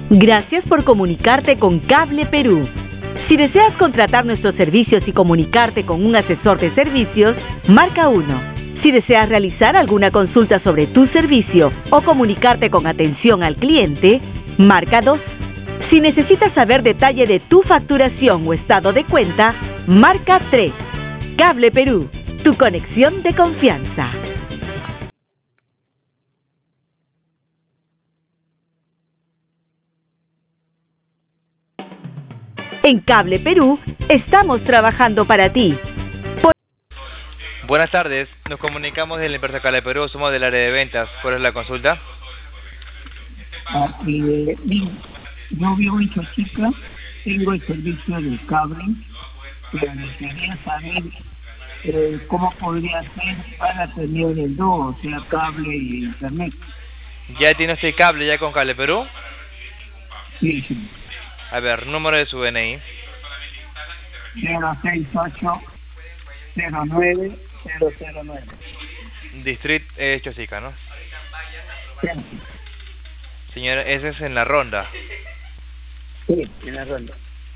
Gracias por comunicarte con Cable Perú. Si deseas contratar nuestros servicios y comunicarte con un asesor de servicios, marca 1. Si deseas realizar alguna consulta sobre tu servicio o comunicarte con atención al cliente, marca 2. Si necesitas saber detalle de tu facturación o estado de cuenta, marca 3. Cable Perú, tu conexión de confianza. En Cable Perú, estamos trabajando para ti. Buenas tardes, nos comunicamos de la empresa Cable Perú, somos del área de ventas. ¿Cuál es la consulta? Yo vivo en Chochica, tengo el servicio del cable, pero quería saber cómo podría hacer para tener el dos, o sea, cable y internet. ¿Ya tiene usted cable ya con Cable Perú? Sí, sí. A ver, número de su DNI. 068-09-009. Distrito Chosica, ¿no? Sí. Señora, ese es en la ronda. Sí, en la ronda.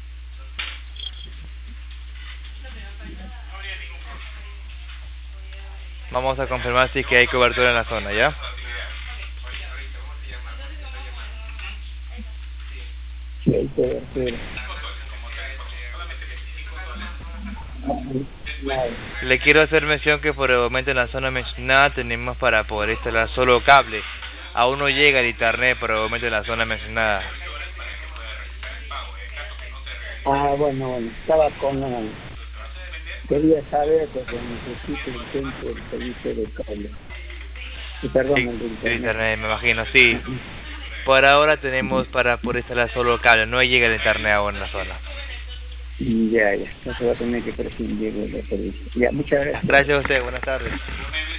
Vamos a confirmar si es que hay cobertura en la zona, ¿ya? Sí, hay cobertura. Le quiero hacer mención que por el momento en la zona mencionada tenemos para poder instalar solo cable. Aún no llega el internet por el momento en la zona mencionada. Bueno, estaba quería saber porque necesito el servicio de cable. Perdón, Sí, el internet, me imagino, sí. Por ahora tenemos para poder instalar solo cable, no llega el internet aún en la zona. Ya, entonces va a tener que prescindir del servicio. Ya, muchas gracias. Gracias a usted, buenas tardes.